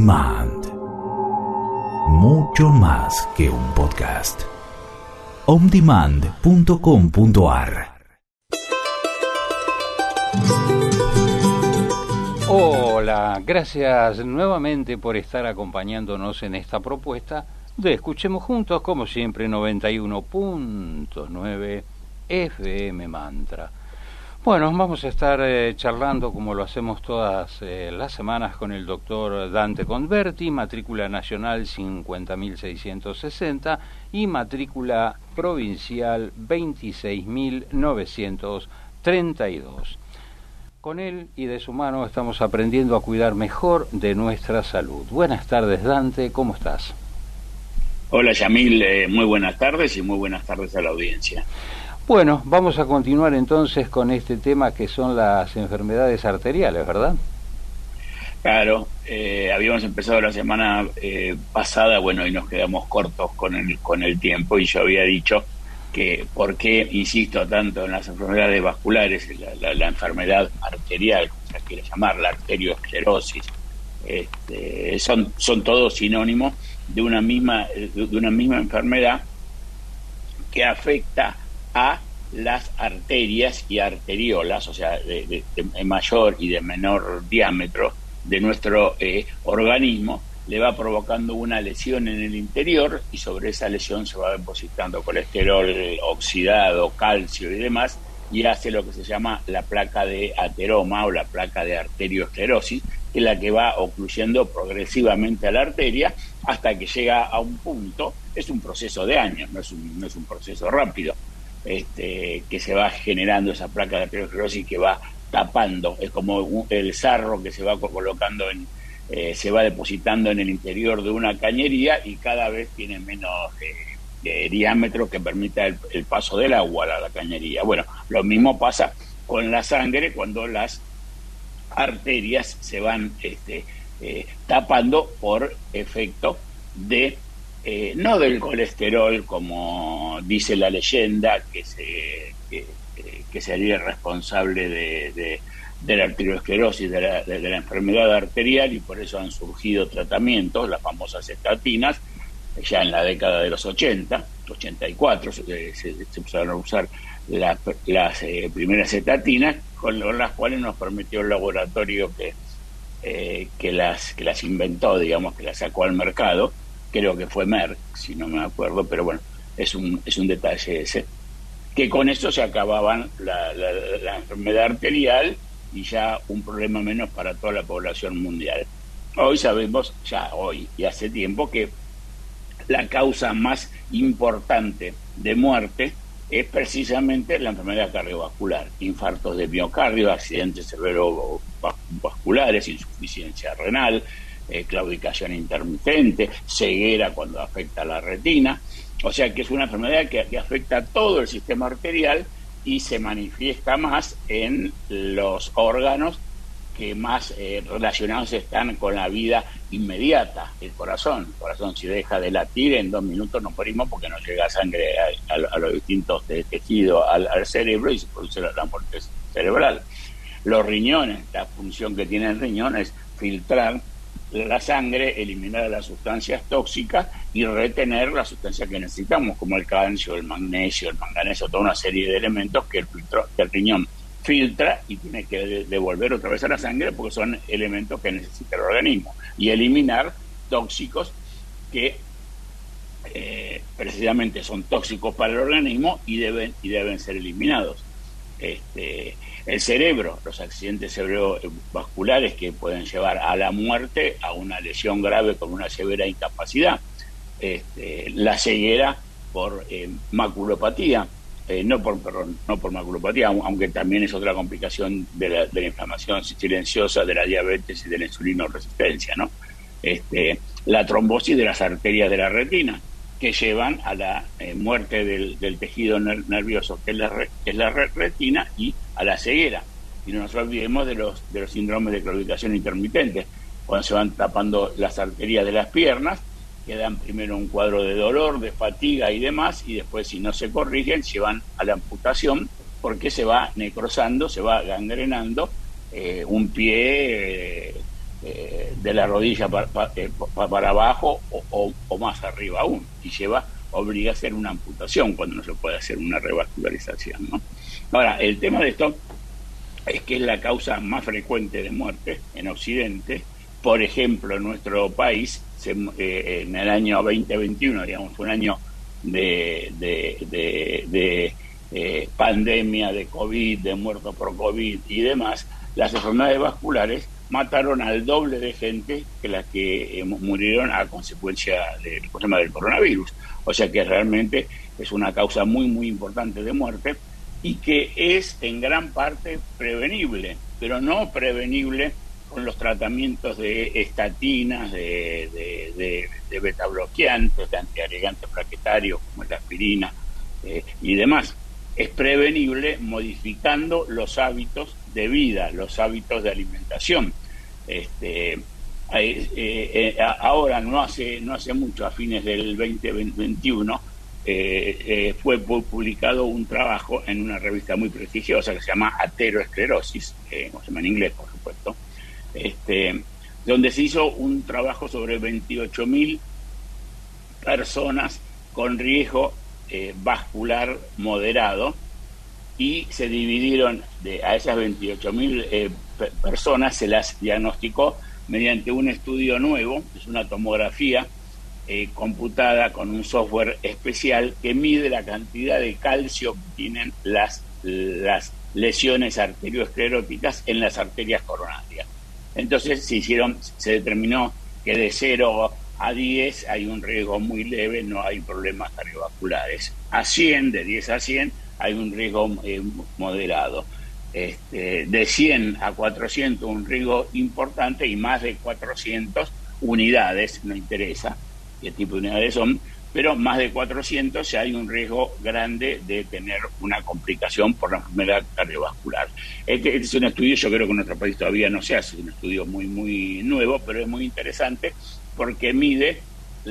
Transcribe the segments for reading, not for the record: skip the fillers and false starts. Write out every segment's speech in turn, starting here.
Demand. Mucho más que un podcast. ondemand.com.ar. Hola, gracias nuevamente por estar acompañándonos en esta propuesta de Escuchemos Juntos, como siempre, 91.9 FM Mantra. Bueno, vamos a estar charlando, como lo hacemos todas las semanas, con el doctor Dante Converti, matrícula nacional 50.660 y matrícula provincial 26.932. Con él y de su mano estamos aprendiendo a cuidar mejor de nuestra salud. Buenas tardes, Dante, ¿cómo estás? Hola, Yamil, muy buenas tardes y muy buenas tardes a la audiencia. Bueno, vamos a continuar entonces con este tema que son las enfermedades arteriales, ¿verdad? Claro, habíamos empezado la semana pasada, bueno, y nos quedamos cortos con el tiempo, y yo había dicho que por qué insisto tanto en las enfermedades vasculares, la enfermedad arterial, como se quiere llamar, la arteriosclerosis, son todos sinónimos de una misma enfermedad que afecta a las arterias y arteriolas, o sea, de mayor y de menor diámetro de nuestro organismo. Le va provocando una lesión en el interior, y sobre esa lesión se va depositando colesterol oxidado, calcio y demás, y hace lo que se llama la placa de ateroma o la placa de arteriosclerosis, que es la que va ocluyendo progresivamente a la arteria hasta que llega a un punto. Es un proceso de años, no es un proceso rápido, que se va generando esa placa de arteriosclerosis, que va tapando. Es como el sarro que se va colocando se va depositando en el interior de una cañería, y cada vez tiene menos diámetro que permita el paso del agua a la cañería. Bueno, lo mismo pasa con la sangre cuando las arterias se van tapando por efecto de no del colesterol, como dice la leyenda, que sería responsable de la arteriosclerosis, de la enfermedad arterial, y por eso han surgido tratamientos, las famosas estatinas. Ya en la década de los 80, 84, se empezaron a usar las primeras estatinas, con las cuales nos permitió el laboratorio que las inventó, digamos, que las sacó al mercado. Creo que fue Merck, si no me acuerdo, pero bueno, es un detalle ese, que con eso se acababan la enfermedad arterial, y ya un problema menos para toda la población mundial. Hoy sabemos, y hace tiempo, que la causa más importante de muerte es precisamente la enfermedad cardiovascular: infartos de miocardio, accidentes cerebrovasculares, insuficiencia renal, claudicación intermitente, ceguera cuando afecta a la retina. O sea que es una enfermedad que afecta a todo el sistema arterial, y se manifiesta más en los órganos que más relacionados están con la vida inmediata. El corazón, si deja de latir, en 2 minutos nos morimos, porque no llega sangre a los distintos tejidos, al cerebro, y se produce la muerte cerebral. Los riñones, la función que tiene el riñón es filtrar la sangre, eliminar las sustancias tóxicas y retener las sustancias que necesitamos, como el calcio, el magnesio, el manganeso, toda una serie de elementos que el riñón filtra y tiene que devolver otra vez a la sangre, porque son elementos que necesita el organismo, y eliminar tóxicos que precisamente son tóxicos para el organismo y deben ser eliminados. El cerebro, los accidentes cerebrovasculares que pueden llevar a la muerte, a una lesión grave con una severa incapacidad, la ceguera por maculopatía, no por maculopatía, aunque también es otra complicación de la inflamación silenciosa, de la diabetes y de la insulinoresistencia, ¿no? La trombosis de las arterias de la retina, que llevan a la muerte del tejido nervioso, que es la retina, y a la ceguera. Y no nos olvidemos de los síndromes de claudicación intermitente, cuando se van tapando las arterias de las piernas, que dan primero un cuadro de dolor, de fatiga y demás, y después, si no se corrigen, llevan a la amputación, porque se va necrosando, se va gangrenando un pie de la rodilla para abajo o más arriba aún, y obliga a hacer una amputación cuando no se puede hacer una revascularización, ¿no? Ahora, el tema de esto es que es la causa más frecuente de muerte en Occidente. Por ejemplo, en nuestro país, en el año 2021, digamos, fue un año de pandemia, de COVID, de muertos por COVID y demás. Las enfermedades vasculares mataron al doble de gente que las que murieron a consecuencia del problema del coronavirus. O sea que realmente es una causa muy, muy importante de muerte y que es en gran parte prevenible, pero no prevenible con los tratamientos de estatinas, de betabloqueantes, de antiagregantes plaquetarios como la aspirina y demás. Es prevenible modificando los hábitos de vida, los hábitos de alimentación. Ahora, no hace mucho, a fines del 2021, fue publicado un trabajo en una revista muy prestigiosa que se llama Ateroesclerosis, como se llama en inglés, por supuesto, donde se hizo un trabajo sobre 28.000 personas con riesgo vascular moderado, y se dividieron a esas 28.000 personas, se las diagnosticó mediante un estudio nuevo, es una tomografía computada con un software especial que mide la cantidad de calcio que tienen las lesiones arterioscleróticas en las arterias coronarias. Entonces se determinó que de 0 a 10 hay un riesgo muy leve, no hay problemas cardiovasculares. A 100, de 10 a 100, hay un riesgo moderado. De 100 a 400 un riesgo importante, y más de 400 unidades, no interesa qué tipo de unidades son, pero más de 400 ya hay un riesgo grande de tener una complicación por la enfermedad cardiovascular. Este es un estudio, yo creo que en nuestro país todavía no se hace, es un estudio muy, muy nuevo, pero es muy interesante porque mide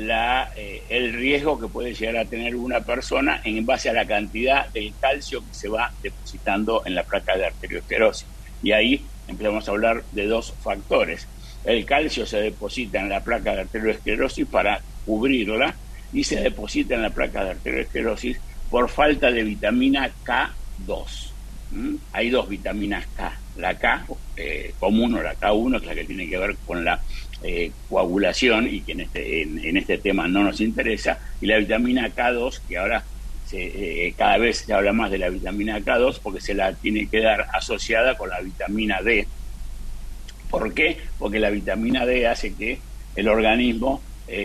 el riesgo que puede llegar a tener una persona en base a la cantidad del calcio que se va depositando en la placa de arteriosclerosis. Y ahí empezamos a hablar de dos factores. El calcio se deposita en la placa de arteriosclerosis para cubrirla, y se deposita en la placa de arteriosclerosis por falta de vitamina K2. Hay dos vitaminas K. La K común, o la K1, que es la que tiene que ver con la coagulación, y que en este tema no nos interesa, y la vitamina K2, que ahora cada vez se habla más de la vitamina K2 porque se la tiene que dar asociada con la vitamina D. ¿Por qué? Porque la vitamina D hace que el organismo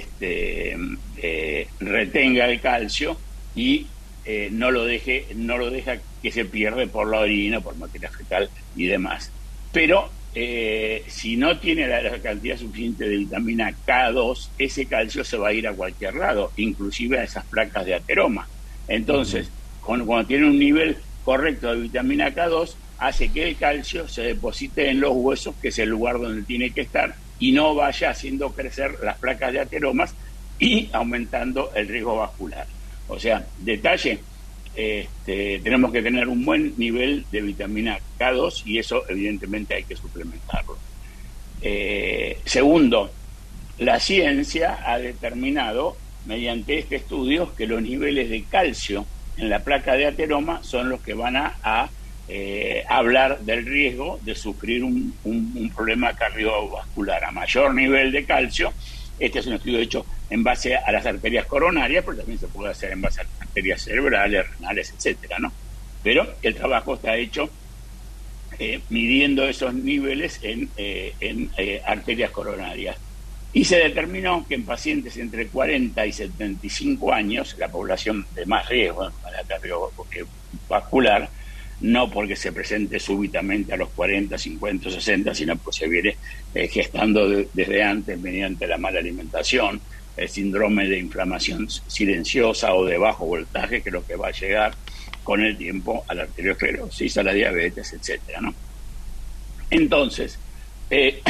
retenga el calcio y no lo deja que se pierda por la orina, por materia fecal y demás. Pero si no tiene la cantidad suficiente de vitamina K2, ese calcio se va a ir a cualquier lado, inclusive a esas placas de ateroma. Entonces, cuando tiene un nivel correcto de vitamina K2, hace que el calcio se deposite en los huesos, que es el lugar donde tiene que estar, y no vaya haciendo crecer las placas de ateromas y aumentando el riesgo vascular. O sea, detalle, tenemos que tener un buen nivel de vitamina K2, y eso evidentemente hay que suplementarlo. Segundo, la ciencia ha determinado mediante este estudio que los niveles de calcio en la placa de ateroma son los que van a hablar del riesgo de sufrir un problema cardiovascular. A mayor nivel de calcio, este es un estudio hecho en base a las arterias coronarias, pero también se puede hacer en base a las arterias cerebrales, renales, etcétera, ¿no? Pero el trabajo está hecho midiendo esos niveles en arterias coronarias. Y se determinó que en pacientes entre 40 y 75 años, la población de más riesgo para cardiovascular, no porque se presente súbitamente a los 40, 50, 60, sino porque se viene gestando desde antes mediante la mala alimentación, el síndrome de inflamación silenciosa o de bajo voltaje, que es lo que va a llegar con el tiempo a la arteriosclerosis, a la diabetes, etcétera, ¿no? Entonces,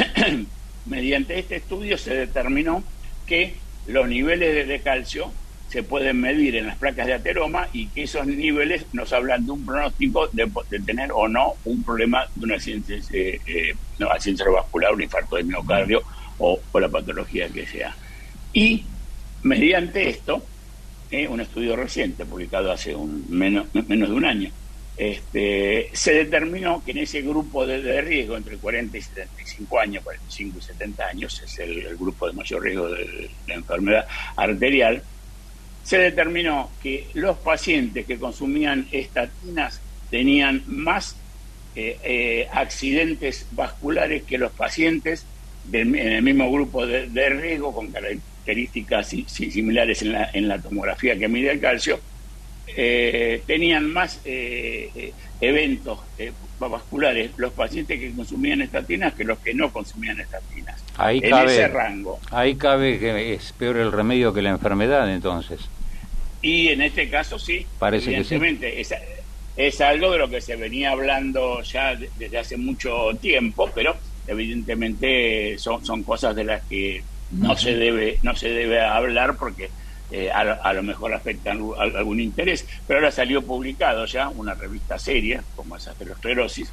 mediante este estudio se determinó que los niveles de calcio se pueden medir en las placas de ateroma y que esos niveles nos hablan de un pronóstico de tener o no un problema de una accidente cerebrovascular, un infarto de miocardio o la patología que sea. Y mediante esto, un estudio reciente publicado hace menos de un año, se determinó que en ese grupo de riesgo entre 40 y 75 años, 45 y 70 años, es el grupo de mayor riesgo de la enfermedad arterial, se determinó que los pacientes que consumían estatinas tenían más accidentes vasculares que los pacientes en el mismo grupo de riesgo, con características similares en la tomografía que mide el calcio. Tenían más eventos vasculares los pacientes que consumían estatinas que los que no consumían estatinas. Ese rango. Ahí cabe que es peor el remedio que la enfermedad, entonces. Y en este caso sí, parece evidentemente que sí. Es algo de lo que se venía hablando ya desde hace mucho tiempo, pero evidentemente son cosas de las que no se debe hablar porque a lo mejor afectan algún interés, pero ahora salió publicado ya una revista seria como es Aterosclerosis,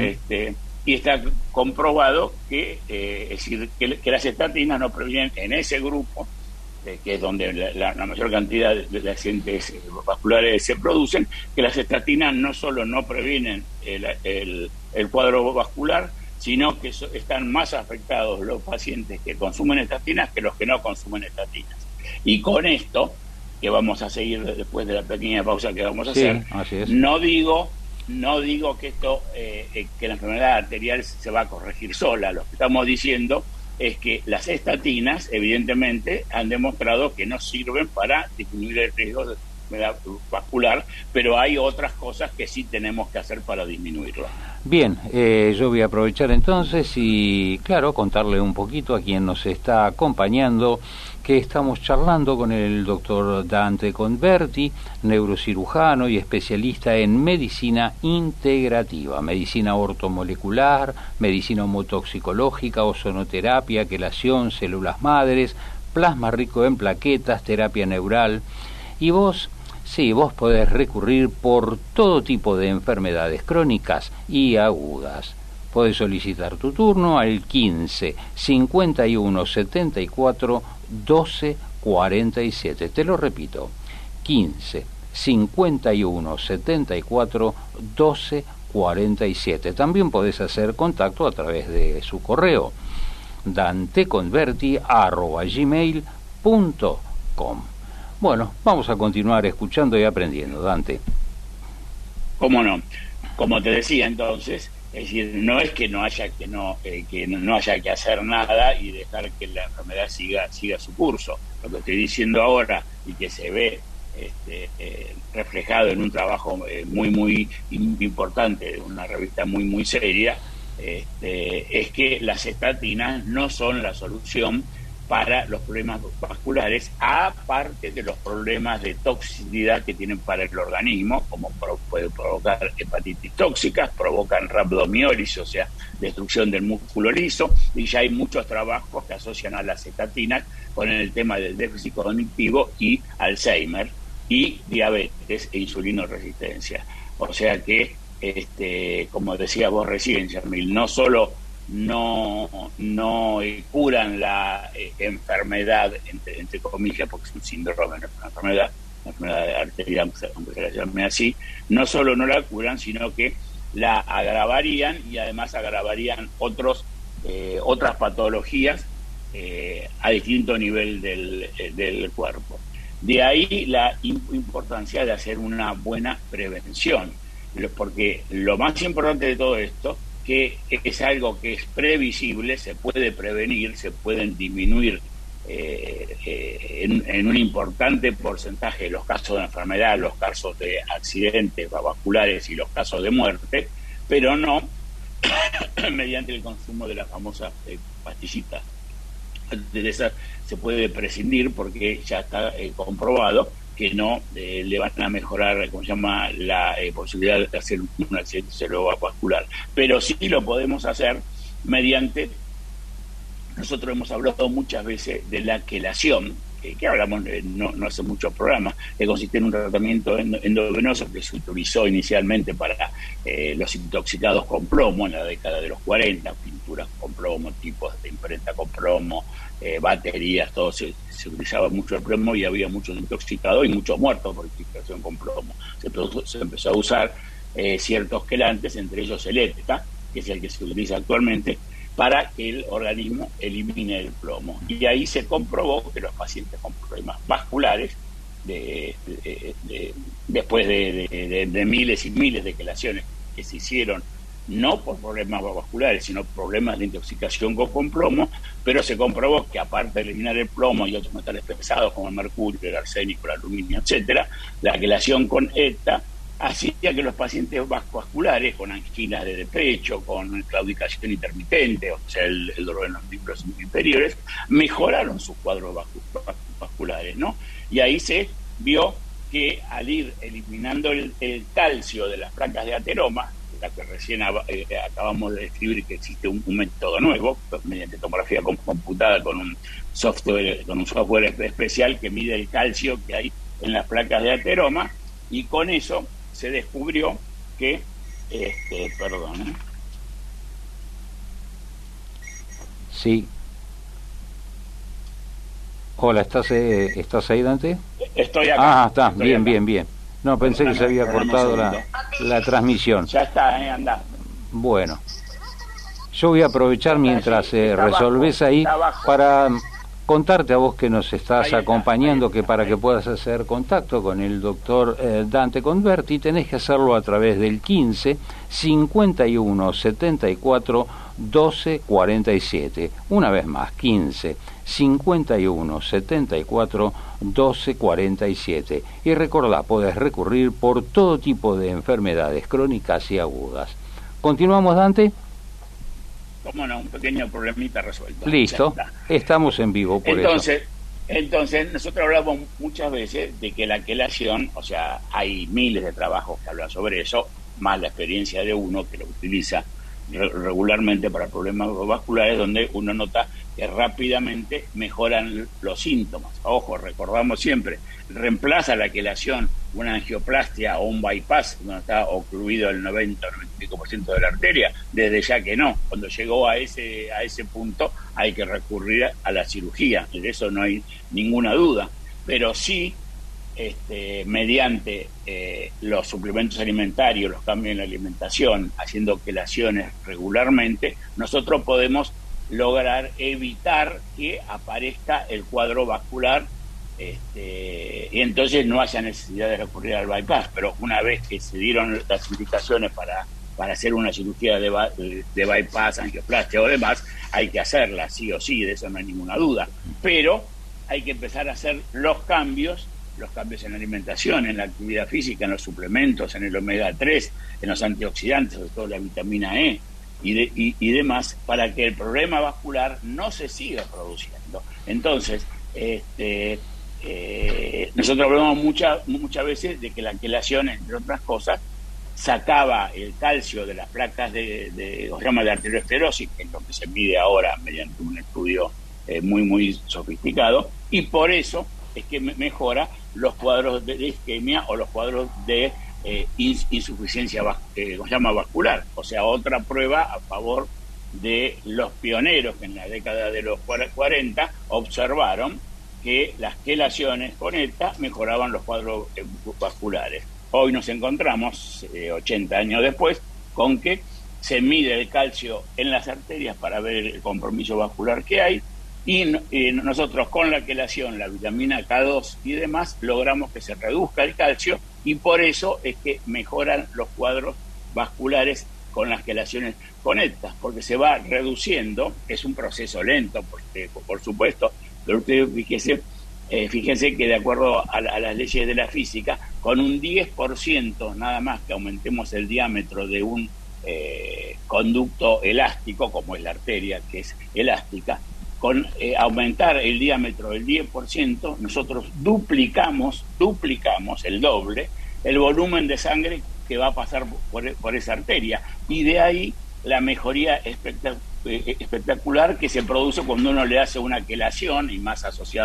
y está comprobado que es decir que las estatinas no previenen en ese grupo, que es donde la mayor cantidad de accidentes vasculares se producen, que las estatinas no solo no previenen el cuadro vascular, sino que están más afectados los pacientes que consumen estatinas que los que no consumen estatinas. Y con esto, que vamos a seguir después de la pequeña pausa que vamos a hacer, no digo que esto que la enfermedad arterial se va a corregir sola. Lo que estamos diciendo es que las estatinas, evidentemente, han demostrado que no sirven para disminuir el riesgo de enfermedad vascular, pero hay otras cosas que sí tenemos que hacer para disminuirlo. Bien, yo voy a aprovechar entonces y, claro, contarle un poquito a quien nos está acompañando que estamos charlando con el doctor Dante Converti, neurocirujano y especialista en medicina integrativa, medicina ortomolecular, medicina homotoxicológica, ozonoterapia, quelación, células madres, plasma rico en plaquetas, terapia neural. Y vos podés recurrir por todo tipo de enfermedades crónicas y agudas. Podés solicitar tu turno al 15 51 74 12 47. Te lo repito, 15 51 74 12 47. También podés hacer contacto a través de su correo danteconverti@gmail.com. Bueno, vamos a continuar escuchando y aprendiendo, Dante. ¿Cómo no? Como te decía entonces, es decir, no es que no haya que hacer nada y dejar que la enfermedad siga su curso. Lo que estoy diciendo ahora y que se ve reflejado en un trabajo muy importante, una revista muy seria, es que las estatinas no son la solución para los problemas vasculares, aparte de los problemas de toxicidad que tienen para el organismo, como puede provocar hepatitis tóxicas, provocan rhabdomiólisis, o sea, destrucción del músculo liso, y ya hay muchos trabajos que asocian a las estatinas con el tema del déficit cognitivo y Alzheimer, y diabetes e insulinoresistencia. O sea que, como decías vos recién, Yamil, no solo no curan la enfermedad, entre comillas, porque es un síndrome, no es una enfermedad arterial, aunque se la llame así, no solo no la curan, sino que la agravarían y además agravarían otras patologías a distinto nivel del cuerpo. De ahí la importancia de hacer una buena prevención, porque lo más importante de todo esto que es algo que es previsible, se puede prevenir, se pueden disminuir en un importante porcentaje los casos de enfermedad, los casos de accidentes vasculares y los casos de muerte, pero no mediante el consumo de la famosa pastillita. De esa se puede prescindir porque ya está comprobado que no le van a mejorar, como se llama, la posibilidad de hacer un accidente cerebrovascular. Pero sí lo podemos hacer mediante, nosotros hemos hablado muchas veces de la quelación, que hablamos no hace muchos programas, que consiste en un tratamiento endovenoso que se utilizó inicialmente para los intoxicados con plomo en la década de los 40, pinturas con plomo, tipos de imprenta con plomo, baterías, todo se utilizaba mucho el plomo y había muchos intoxicados y muchos muertos por intoxicación con plomo. Se empezó a usar ciertos quelantes, entre ellos el ETA, que es el que se utiliza actualmente, para que el organismo elimine el plomo. Y ahí se comprobó que los pacientes con problemas vasculares, después de miles y miles de quelaciones que se hicieron, no por problemas vasculares, sino problemas de intoxicación con plomo, pero se comprobó que aparte de eliminar el plomo y otros metales pesados como el mercurio, el arsénico, el aluminio, etcétera, la quelación con ETA hacía que los pacientes vasculares con anginas de pecho, con claudicación intermitente, o sea, el dolor en los miembros inferiores, mejoraron sus cuadros vasculares, ¿no? Y ahí se vio que al ir eliminando el calcio de las placas de ateroma, la que recién acabamos de describir, que existe un método nuevo, mediante tomografía computada con un software especial que mide el calcio que hay en las placas de ateroma, y con eso se descubrió que, Sí. Hola, ¿estás ahí, Dante? Estoy acá. Está, bien. No, pensé que se había cortado la transmisión. Ya está, anda. Bueno, yo voy a aprovechar mientras resolvés ahí para contarte a vos que nos estás acompañando, que para que puedas hacer contacto con el doctor Dante Converti tenés que hacerlo a través del 15 51 74 12 47. Una vez más, 15 51 74 12 47. Y recordá, podés recurrir por todo tipo de enfermedades crónicas y agudas. ¿Continuamos, Dante? Cómo no, un pequeño problemita resuelto. Listo, estamos en vivo por eso. Entonces, nosotros hablamos muchas veces de que la quelación, o sea, hay miles de trabajos que hablan sobre eso, más la experiencia de uno que lo utiliza regularmente para problemas vasculares, donde uno nota que rápidamente mejoran los síntomas. Ojo, recordamos siempre, reemplaza la quelación una angioplastia o un bypass donde está ocluido el 90 o 95% de la arteria, desde ya que no. Cuando llegó a ese punto hay que recurrir a la cirugía, de eso no hay ninguna duda, pero sí mediante los suplementos alimentarios, los cambios en la alimentación, haciendo quelaciones regularmente, nosotros podemos lograr evitar que aparezca el cuadro vascular y entonces no haya necesidad de recurrir al bypass. Pero una vez que se dieron las indicaciones para hacer una cirugía de bypass, angioplastia o demás, hay que hacerla sí o sí, de eso no hay ninguna duda, pero hay que empezar a hacer los cambios en la alimentación, en la actividad física, en los suplementos, en el omega 3, en los antioxidantes, sobre todo la vitamina E y demás, para que el problema vascular no se siga produciendo. Entonces, nosotros hablamos muchas veces de que la quelación, entre otras cosas, sacaba el calcio de las placas de arteriosclerosis, que es lo que se mide ahora mediante un estudio muy sofisticado, y por eso es que mejora los cuadros de isquemia o los cuadros de insuficiencia vascular. O sea, otra prueba a favor de los pioneros que en la década de los 40 observaron que las quelaciones con ETA mejoraban los cuadros vasculares. Hoy nos encontramos, 80 años después, con que se mide el calcio en las arterias para ver el compromiso vascular que hay, y nosotros con la quelación, la vitamina K2 y demás, logramos que se reduzca el calcio, y por eso es que mejoran los cuadros vasculares con las quelaciones con ETA, porque se va reduciendo. Es un proceso lento, porque, por supuesto, pero ustedes fíjense que de acuerdo a las leyes de la física, con un 10% nada más que aumentemos el diámetro de un conducto elástico, como es la arteria, que es elástica, con aumentar el diámetro del 10%, nosotros duplicamos el doble el volumen de sangre que va a pasar por esa arteria, y de ahí la mejoría espectacular que se produce cuando uno le hace una quelación, y más asociada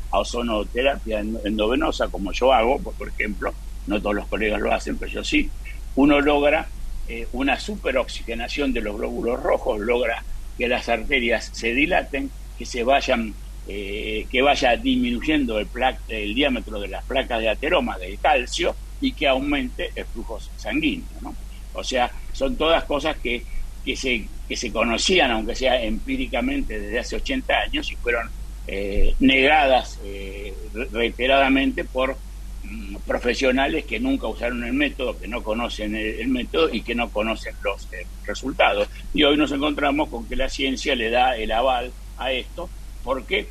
a ozonoterapia endovenosa, como yo hago, por ejemplo, no todos los colegas lo hacen, pero yo sí, uno logra una superoxigenación de los glóbulos rojos, logra que las arterias se dilaten, que se vayan, que vaya disminuyendo el diámetro de las placas de ateroma del calcio y que aumente el flujo sanguíneo, ¿no? O sea, son todas cosas que se conocían, aunque sea empíricamente, desde hace 80 años y fueron negadas reiteradamente por profesionales que nunca usaron el método, que no conocen el método y que no conocen los resultados. Y hoy nos encontramos con que la ciencia le da el aval a esto, porque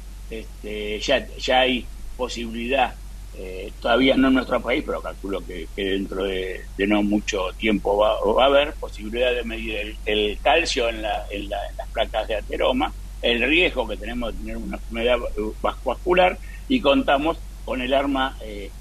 ya hay posibilidad, todavía no en nuestro país, pero calculo que dentro de no mucho tiempo va a haber posibilidad de medir el calcio en las placas de ateroma, el riesgo que tenemos de tener una enfermedad vascular, y contamos con el arma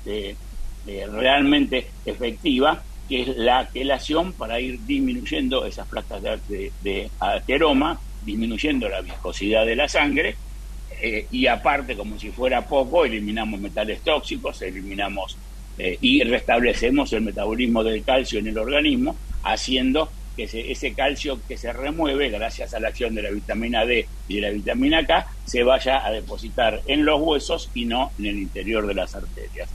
realmente efectiva, que es la quelación, para ir disminuyendo esas placas de ateroma, disminuyendo la viscosidad de la sangre, y aparte, como si fuera poco, eliminamos metales tóxicos, eliminamos y restablecemos el metabolismo del calcio en el organismo, haciendo que ese calcio que se remueve gracias a la acción de la vitamina D y de la vitamina K se vaya a depositar en los huesos y no en el interior de las arterias.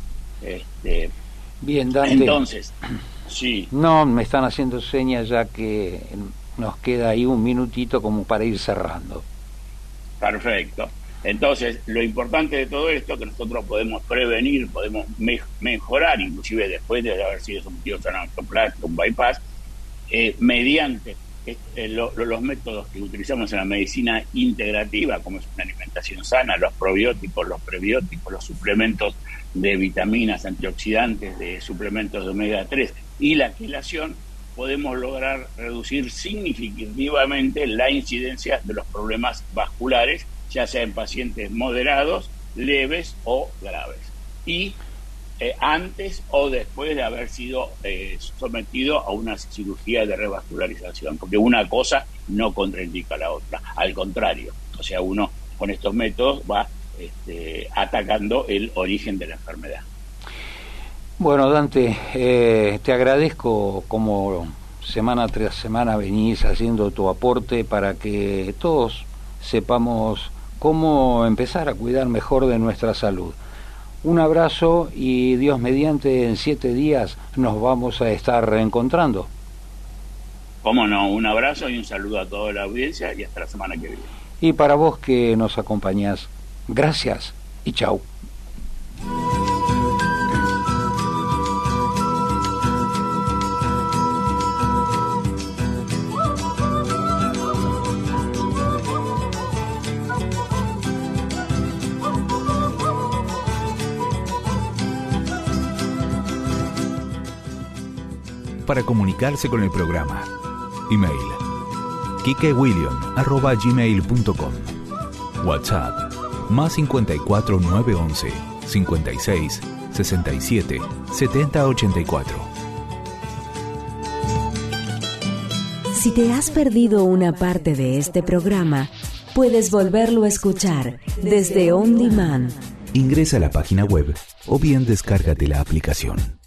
Bien, Dante. Entonces, sí. No, me están haciendo señas ya que nos queda ahí un minutito como para ir cerrando. Perfecto. Entonces, lo importante de todo esto, que nosotros podemos prevenir, podemos mejorar, inclusive después de haber sido sometidos a una angioplastia, un bypass, mediante los métodos que utilizamos en la medicina integrativa, como es una alimentación sana, los probióticos, los prebióticos, los suplementos de vitaminas, antioxidantes, de suplementos de omega 3 y la quelación, podemos lograr reducir significativamente la incidencia de los problemas vasculares, ya sea en pacientes moderados, leves o graves, y antes o después de haber sido sometido a una cirugía de revascularización, porque una cosa no contraindica a la otra, al contrario. O sea, uno con estos métodos va atacando el origen de la enfermedad. Bueno, Dante, te agradezco como semana tras semana venís haciendo tu aporte para que todos sepamos cómo empezar a cuidar mejor de nuestra salud. Un abrazo y Dios mediante en 7 días nos vamos a estar reencontrando. Cómo no, un abrazo y un saludo a toda la audiencia y hasta la semana que viene. Y para vos que nos acompañás, gracias y chau. Para comunicarse con el programa, email kikewilliam@gmail.com, WhatsApp +54 911 56 67 70 84. Si te has perdido una parte de este programa, puedes volverlo a escuchar desde On Demand. Ingresa a la página web o bien descárgate la aplicación.